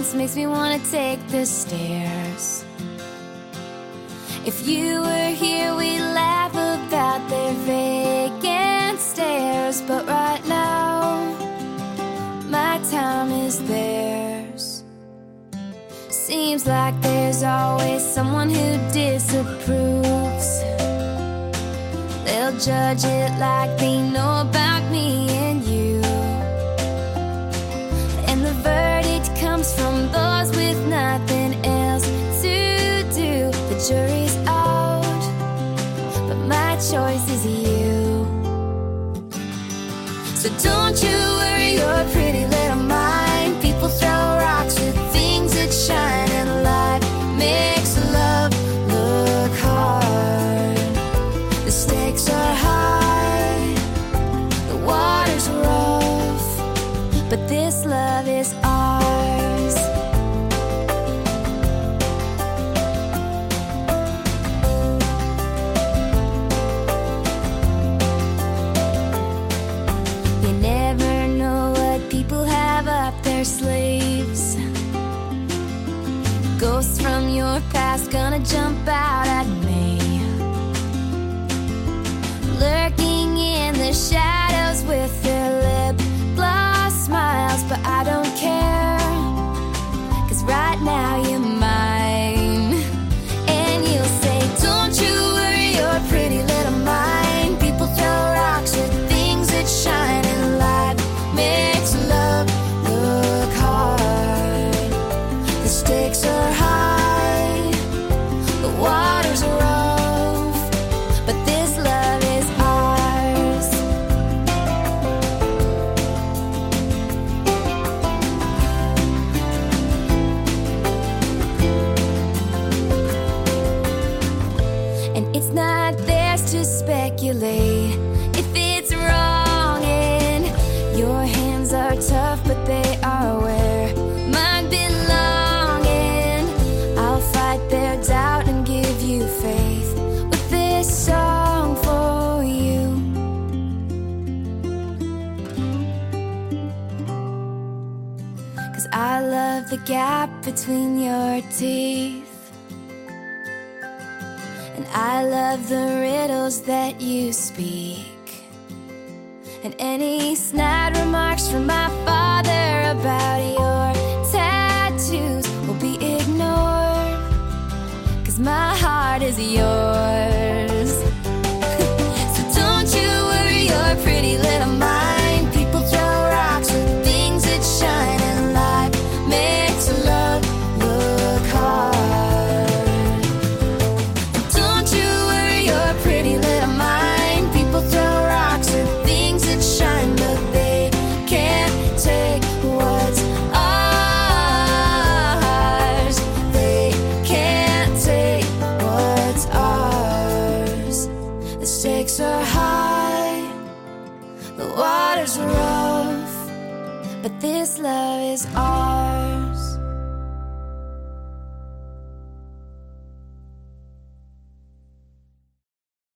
almost makes me wanna take the stairs. If you were here, we'd laugh about their vacant stares. But right now, my time is theirs. Seems like there's always someone who disapproves. They'll judge it like they know about me and you. And the verdict comes from those with nothing else to do. The jury's out, but my choice is you. So don't you worry your pretty little mind. People throw rocks at things that shine, and life makes love look hard. The stakes are high, the water's rough, but this love is ours. You never know what people have up their sleeves. Ghosts from your past gonna jump out at me, lurking in the shadows with their lip gloss smiles. But I don't care, 'cause right now you're mine. And you'll say, don't you worry your pretty little mind. People throw rocks at things that shine, and light makes love look hard. The stakes are high, the water's rough, but this love is ours. And it's not theirs to speculate if it's wrong, and your hands are tough, but they are where mine belong. And I'll fight their doubt and give you faith with this song for you. 'Cause I love the gap between your teeth, and I love the riddles that you speak, and any snide remarks from my father about your tattoos will be ignored, 'cause my heart is yours. So don't you worry your pretty little mind. People throw rocks at things that shine, and life makes love look hard. Don't you worry your pretty little mind. People throw rocks at things that shine, but they can't take what's ours. They can't take what's ours. The stakes are high, the water's rough, but this love